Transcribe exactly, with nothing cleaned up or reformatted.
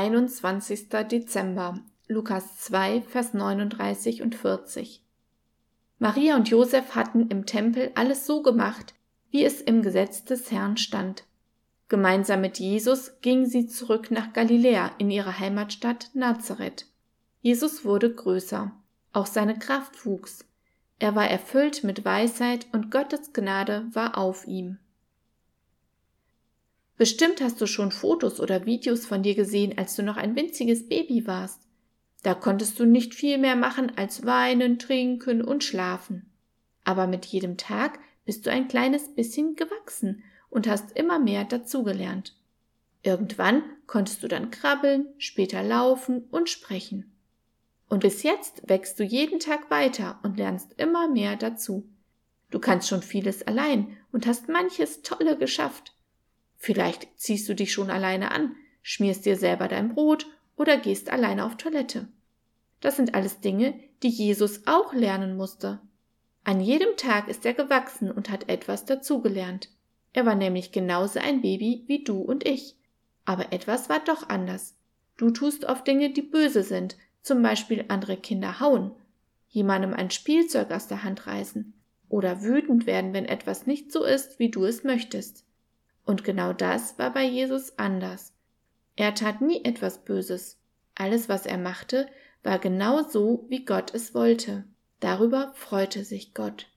einundzwanzigster Dezember, Lukas zwei, Vers neununddreißig und vierzig. Maria und Josef hatten im Tempel alles so gemacht, wie es im Gesetz des Herrn stand. Gemeinsam mit Jesus gingen sie zurück nach Galiläa in ihre Heimatstadt Nazareth. Jesus wurde größer, auch seine Kraft wuchs. Er war erfüllt mit Weisheit und Gottes Gnade war auf ihm. Bestimmt hast du schon Fotos oder Videos von dir gesehen, als du noch ein winziges Baby warst. Da konntest du nicht viel mehr machen als weinen, trinken und schlafen. Aber mit jedem Tag bist du ein kleines bisschen gewachsen und hast immer mehr dazugelernt. Irgendwann konntest du dann krabbeln, später laufen und sprechen. Und bis jetzt wächst du jeden Tag weiter und lernst immer mehr dazu. Du kannst schon vieles allein und hast manches Tolle geschafft. Vielleicht ziehst du dich schon alleine an, schmierst dir selber dein Brot oder gehst alleine auf Toilette. Das sind alles Dinge, die Jesus auch lernen musste. An jedem Tag ist er gewachsen und hat etwas dazugelernt. Er war nämlich genauso ein Baby wie du und ich. Aber etwas war doch anders. Du tust oft Dinge, die böse sind, zum Beispiel andere Kinder hauen, jemandem ein Spielzeug aus der Hand reißen oder wütend werden, wenn etwas nicht so ist, wie du es möchtest. Und genau das war bei Jesus anders. Er tat nie etwas Böses. Alles, was er machte, war genau so, wie Gott es wollte. Darüber freute sich Gott.